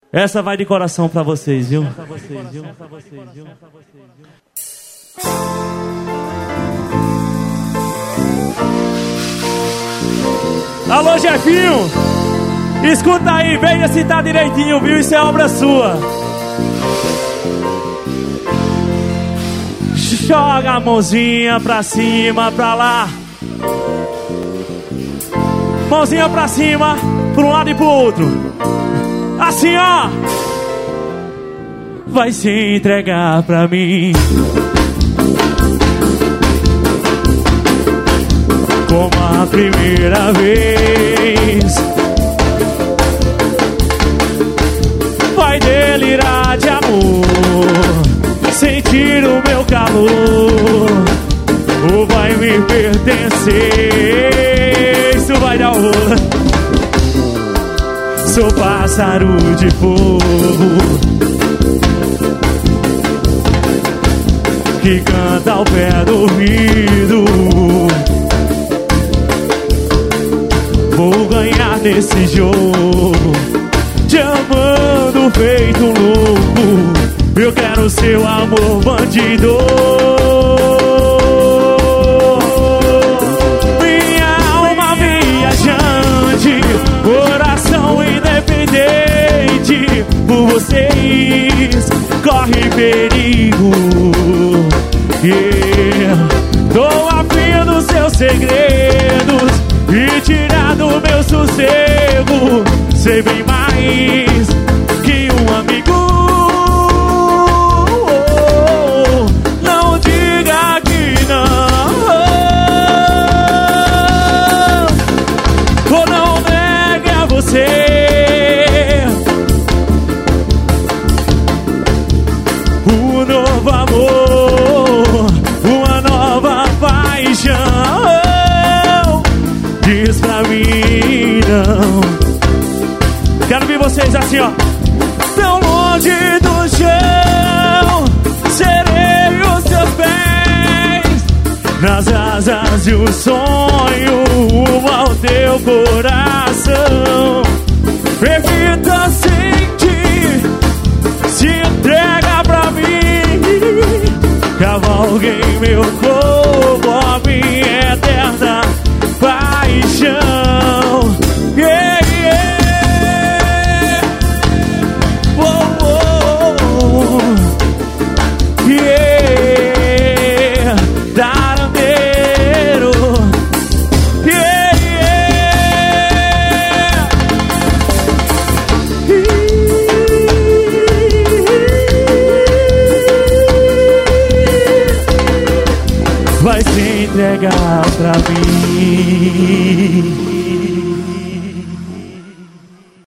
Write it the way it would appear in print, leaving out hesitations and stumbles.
Essa vai de coração pra vocês, viu? Alô, Jefinho! Escuta aí, venha citar direitinho, viu? Isso é obra sua. Joga a mãozinha pra cima, pra lá. Mãozinha pra cima, pra um lado e pro outro. Assim, ó. Vai se entregar pra mim como a primeira vez. Vai delirar de amor, sentir o meu calor, ou vai me pertencer. Isso vai dar horror. Sou pássaro de fogo que canta ao pé do ouvido. Vou ganhar nesse jogo, te amando feito um louco. Eu quero seu amor bandido. Minha alma viajante, coração independente. Por vocês corre perigo. Tô afim dos seus segredos e tirar do meu sossego. Sei bem mais que um amigo. Não diga que não, ou não negue a você um novo amor, uma nova paixão. Diz pra mim não. Quero ver vocês assim, ó. Tão longe do chão, serei os seus pés, nas asas de um sonho, rumo ao teu coração. Permita sentir, se entrega pra mim, cavalgue em meu corpo a minha eterna paixão. Yeah, yeah. Yeah, darandeiro. Yeah, yeah. Vai se entregar pra mim.